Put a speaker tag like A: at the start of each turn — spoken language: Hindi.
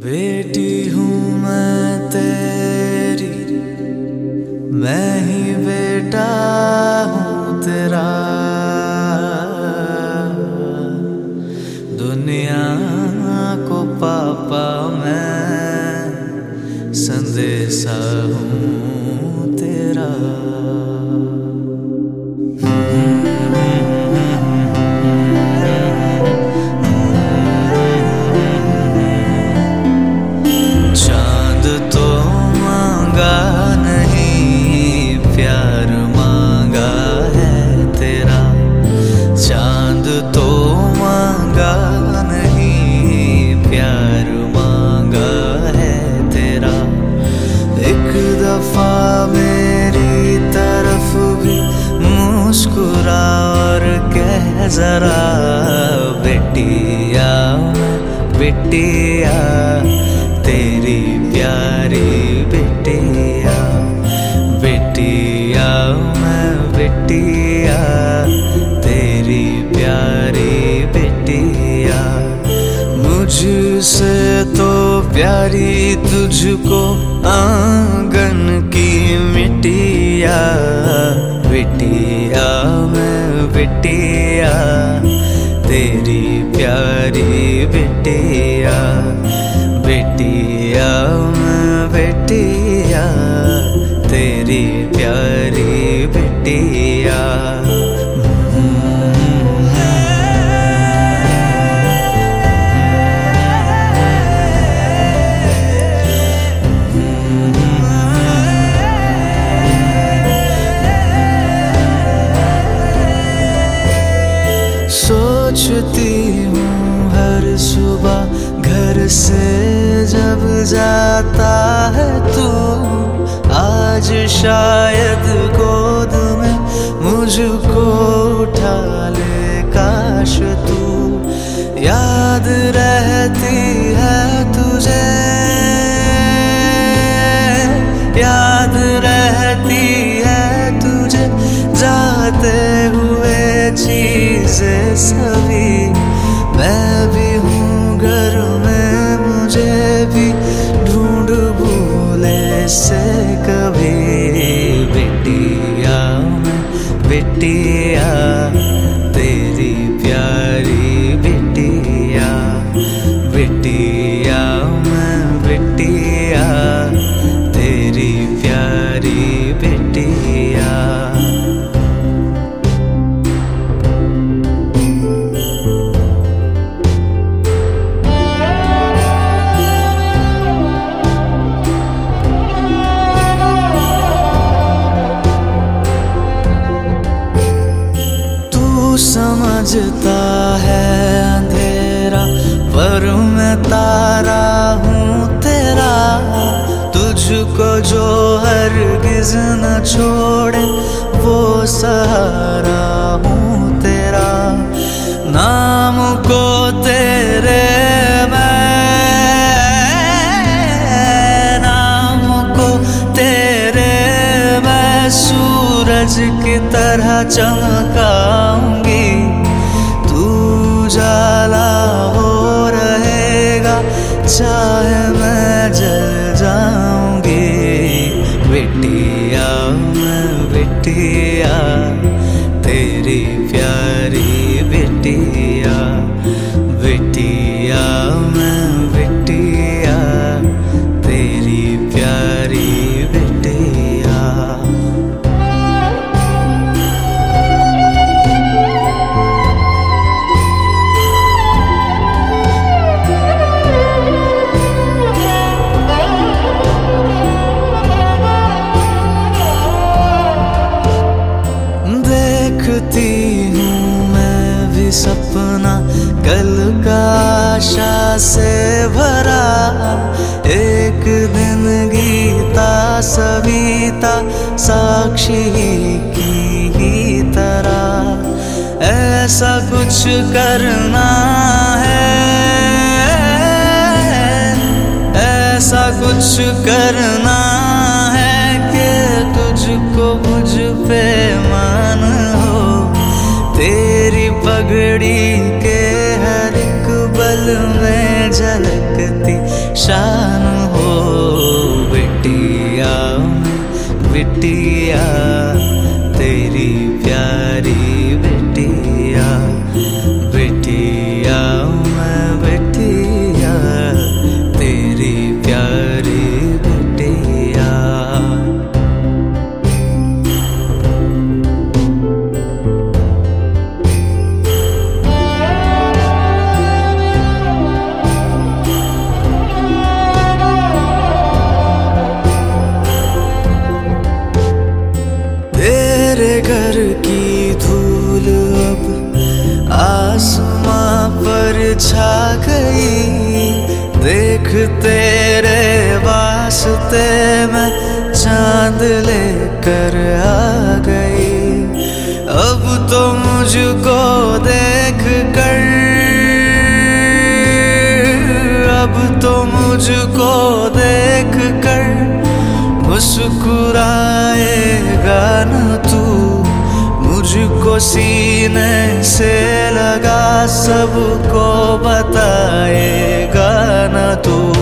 A: बेटी हूँ मैं तेरी, मैं ही बेटा हूँ तेरा। दुनिया को पापा मैं संदेशा हूँ तेरा। चांद तो मांगा नहीं, प्यार मांगा है तेरा। चांद तो मांगा नहीं, प्यार मांगा है तेरा। एक दफा मेरी तरफ भी मुस्कुरा और कह जरा, बेटिया बेटिया तेरी प्यारी बेटिया। बेटिया मैं बेटिया तेरी प्यारी बेटिया। मुझसे तो प्यारी तुझको आंगन की मिट्टिया। बेटिया मैं बेटिया तेरी प्यारी बेटिया। बेटिया मैं बेटिया तेरी प्यारी बेटिया। सोचती हूँ हर सुबह घर से जब जाता है तू, आज शायद गोद में मुझको उठा ले काश तू। याद रहती है तुझे, याद रहती है तुझे जाते हुए चीजें सभी। मैं भी हूँ घर में, मुझे भी ढूंढ भूले से कभी। बेटिया मैं बेटिया तेरी प्यारी बेटिया। बेटिया मैं बेटिया तेरी प्यारी बेटिया। समझता है अंधेरा पर मैं तारा हूँ तेरा। तुझको जो हरगिज न छोड़े वो सहारा हूँ तेरा। नाम को तेरे मैं, नाम को तेरे मैं सूरज की तरह चमकाऊंगी। उजाला हो रहेगा चाहे मैं जल जाऊंगी। बेटिया मैं बेटिया तेरी प्यारी बेटिया। बेटिया मैं बेटिया तेरी प्यारी बेटिया। देखती हूँ मैं भी सपना कल का आशा से भरा। एक दिन गीता सविता साक्षी की ही तरह ऐसा कुछ करना है, ऐसा कुछ करना है कि तुझको मुझ पे मान हो। तेरी पगड़ी के हर एक बल में झलकती शान हो। बिटिया बिटिया तेरी प्यारी बिटिया, बिटिया मैं बिटिया तेरी प्यारी बिटिया। तेरे घर की धूल अब आसमां पर छा गई, देख तेरे वास्ते मैं चांद लेकर आ गई। अब तो मुझको देख कर, अब तो मुझको देख कर मुस्कुराएगा न तू, मुझको सीने से लगा सबको बताएगा न तू।